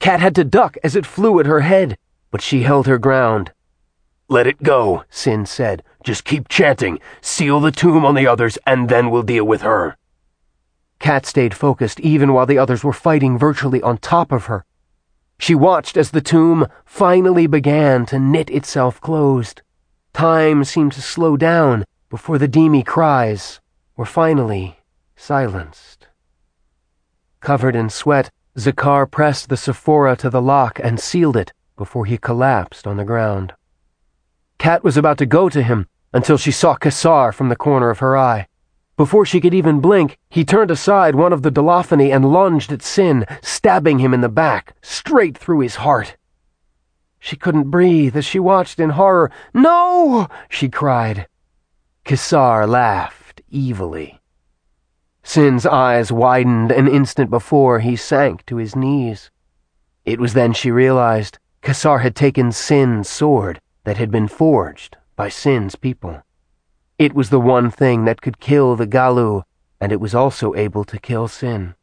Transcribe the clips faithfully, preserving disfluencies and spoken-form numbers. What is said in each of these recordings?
Cat had to duck as it flew at her head, but she held her ground. "Let it go," Sin said. "Just keep chanting. Seal the tomb on the others, and then we'll deal with her." Cat stayed focused even while the others were fighting virtually on top of her. She watched as the tomb finally began to knit itself closed. Time seemed to slow down before the Demi cries were finally silenced. Covered in sweat, Zakar pressed the Sephora to the lock and sealed it before he collapsed on the ground. Cat was about to go to him until she saw Kassar from the corner of her eye. Before she could even blink, he turned aside one of the Dolophony and lunged at Sin, stabbing him in the back, straight through his heart. She couldn't breathe as she watched in horror. "No!" she cried. Kassar laughed evilly. Sin's eyes widened an instant before he sank to his knees. It was then she realized Kassar had taken Sin's sword that had been forged by Sin's people. It was the one thing that could kill the Galu, and it was also able to kill Sin.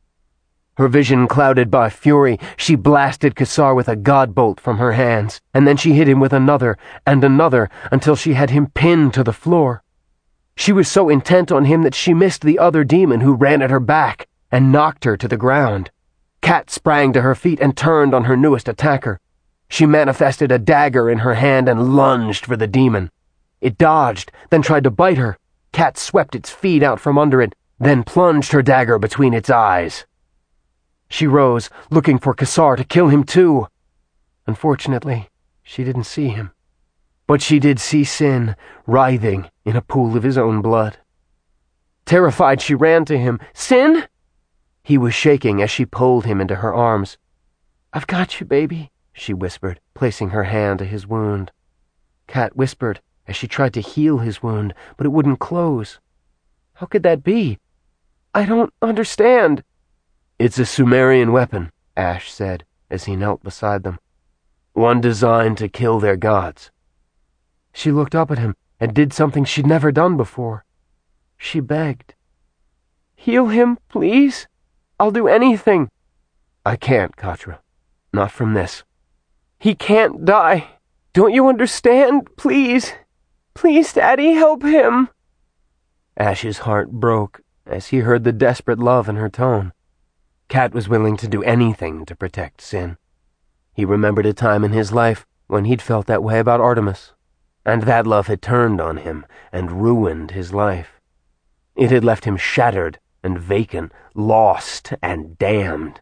Her vision clouded by fury, she blasted Kassar with a god bolt from her hands, and then she hit him with another and another until she had him pinned to the floor. She was so intent on him that she missed the other demon who ran at her back and knocked her to the ground. Cat sprang to her feet and turned on her newest attacker. She manifested a dagger in her hand and lunged for the demon. It dodged, then tried to bite her. Cat swept its feet out from under it, then plunged her dagger between its eyes. She rose, looking for Kassar to kill him too. Unfortunately, she didn't see him. But she did see Sin, writhing in a pool of his own blood. Terrified, she ran to him. "Sin?" He was shaking as she pulled him into her arms. "I've got you, baby," she whispered, placing her hand to his wound. Cat whispered as she tried to heal his wound, but it wouldn't close. How could that be? "I don't understand." "It's a Sumerian weapon," Ash said as he knelt beside them. "One designed to kill their gods." She looked up at him and did something she'd never done before. She begged. "Heal him, please. I'll do anything." "I can't, Katra. Not from this." "He can't die. Don't you understand? Please. Please, Daddy, help him." Ash's heart broke as he heard the desperate love in her tone. Cat was willing to do anything to protect Sin. He remembered a time in his life when he'd felt that way about Artemis, and that love had turned on him and ruined his life. It had left him shattered and vacant, lost and damned.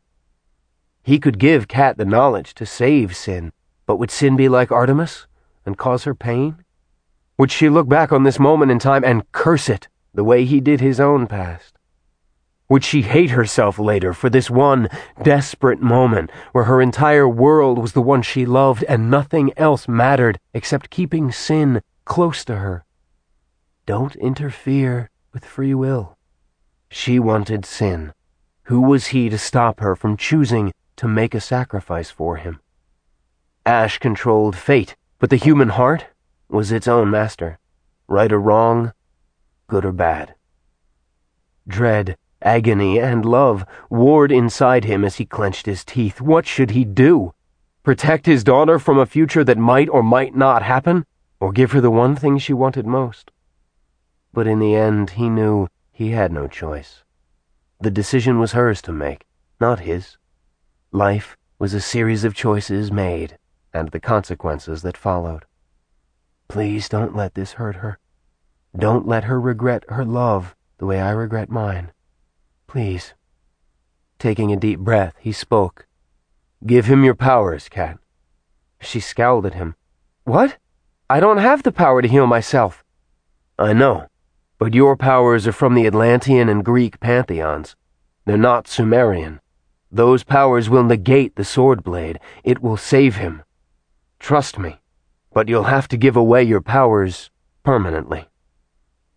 He could give Cat the knowledge to save Sin, but would Sin be like Artemis and cause her pain? Would she look back on this moment in time and curse it the way he did his own past? Would she hate herself later for this one desperate moment where her entire world was the one she loved and nothing else mattered except keeping Sin close to her? Don't interfere with free will. She wanted Sin. Who was he to stop her from choosing to make a sacrifice for him? Ash controlled fate, but the human heart was its own master. Right or wrong, good or bad. Dread, agony, and love warred inside him as he clenched his teeth. What should he do? Protect his daughter from a future that might or might not happen, or give her the one thing she wanted most? But in the end, he knew he had no choice. The decision was hers to make, not his. Life was a series of choices made, and the consequences that followed. Please don't let this hurt her. Don't let her regret her love the way I regret mine. Please. Taking a deep breath, he spoke. "Give him your powers, Cat." She scowled at him. "What? I don't have the power to heal myself." "I know, but your powers are from the Atlantean and Greek pantheons. They're not Sumerian. Those powers will negate the sword blade. It will save him. Trust me, but you'll have to give away your powers permanently."